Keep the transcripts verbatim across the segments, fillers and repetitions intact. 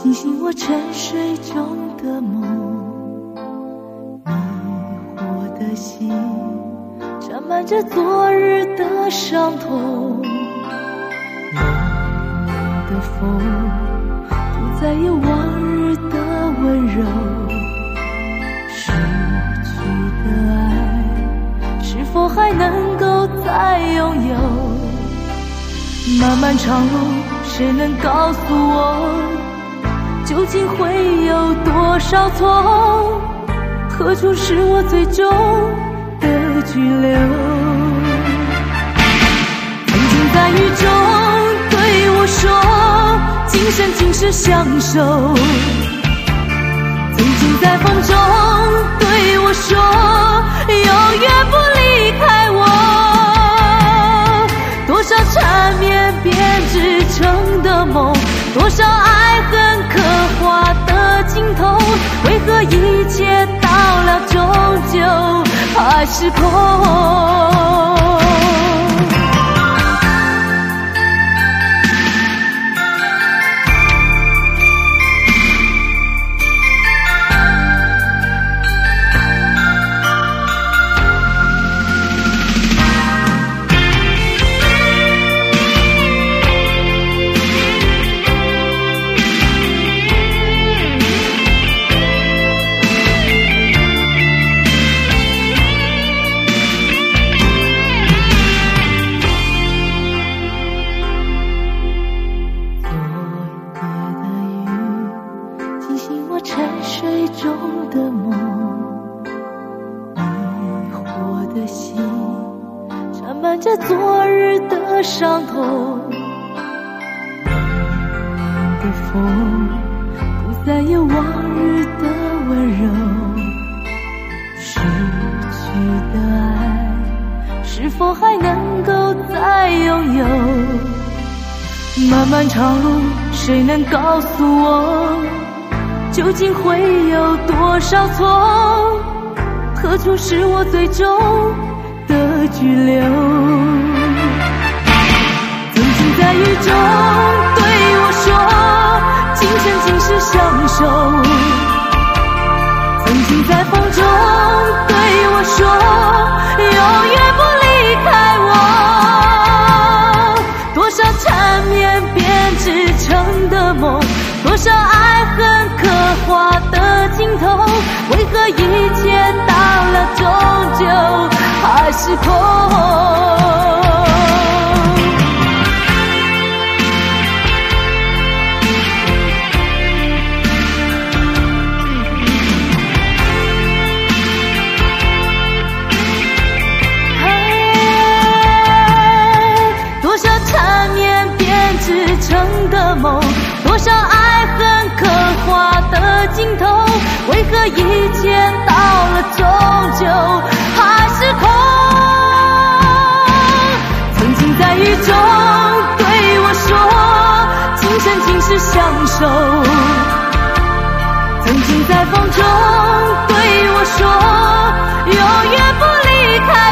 惊醒我沉睡中的梦。迷惑的心沾满着昨日的伤痛，冷冷的风不再有往日的温柔，失去的爱是否还能够再拥有？漫漫长路，谁能告诉我，究竟会有多少错？何处是我最终的居留？曾经在雨中对我说，今生今世相守。曾经在风中对我说，永远不离开我。多少缠绵编织成的梦，多少爱恨刻画的镜头，为何一切到了终究还是空？沉睡中的梦，迷惑的心沾满着昨日的伤痛，冷冷的风不再有往日的温柔，失去的爱是否还能够再拥有？漫漫长路，谁能告诉我，究竟会有多少错？何处是我最终的居留？曾经在雨中对我说，今生今世相守。曾经在风中对我说，永远不离开我。多少缠绵编织成的梦，多少爱恨刻画的镜头，为何一切到了终究还是空？多少缠绵编织成的梦，多少爱恨刻画的镜头，为何一切到了终究还是空？曾经在雨中对我说，今生今世相守。曾经在风中对我说，永远不离开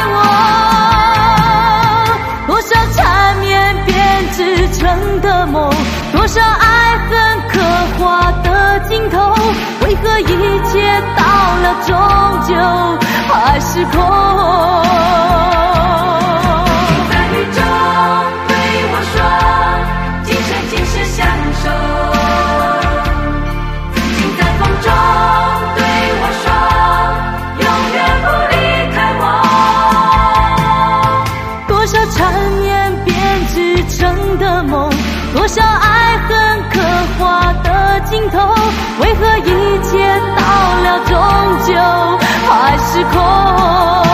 我。多少缠绵编织成的梦，多少爱恨刻画的镜头，为何一切到了终究还是空？在雨中对我说，今生今世相守。曾经在风中对我说，永远不离开我。多少缠绵编织成的梦，多少爱恨刻画的镜头，为何一切到了终究还是空？